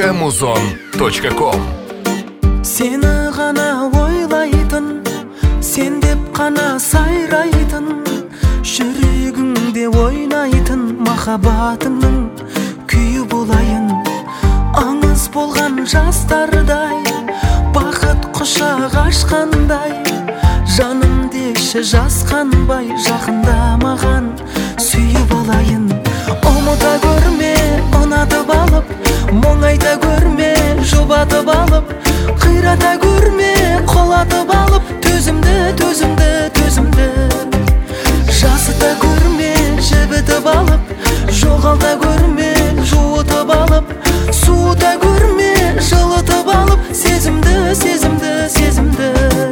www.muzon.com. Seni ғана ойлайтын, сен деп қана сайрайтын, жүрегіңде ойнайтын махаббатыңның күйі болайын. Аңыз болған жастардай, бақыт құшақ ашқандай, жаным деші жасқанбай, жақында маған сүйіп алайын. Ұмыта көрме, ұнатып алып, мұңайта көрме, жұбатып алып, қирата көрме, қолатып алып, төзімді, төзімді, төзімді. Жасыта көрме, жібітіп алып, жоғалта көрме, жуытып алып, суыта көрме, жылытып алып, сезімді, сезімді, сезімді.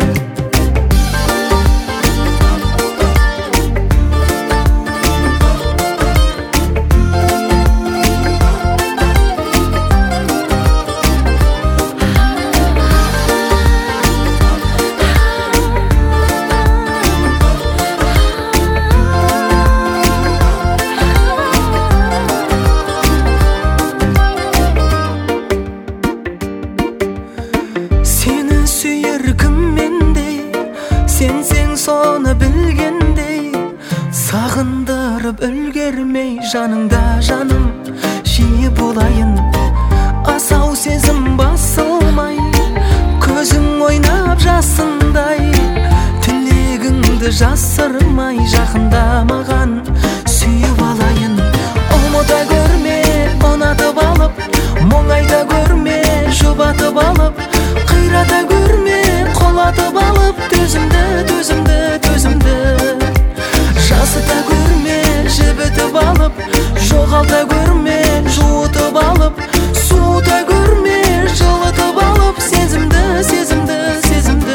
Сенсең соны білгендей, сағындырып үлгермей, жаныңда жаным жиі болайын. Асау сезім басылмай, көзің ойнап жасындай, тілегіңді жасырмай, жақында маған сүйіп алайын. Ұмыта көрме, ұнатып алып, мұңайта көрме, жұбатып алып, қирата көрме, қолатып алып, төзімді, төзімді, төзімді. Жасыта көрме, жібітіп алып, жоғалта көрме, жуытып алып, суыта көрме, жылытып алып, сезімді, сезімді, сезімді.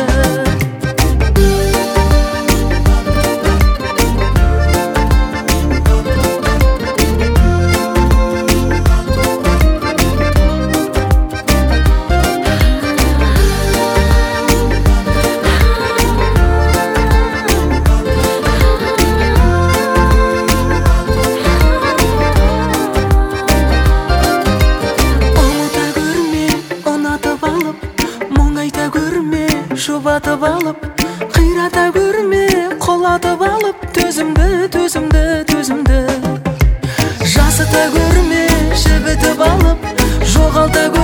Жұбатып алып, қирата көрме, қолатып алып, төзімді, төзімді, төзімді. Жасыта көрме, жібітіп алып, жоғалта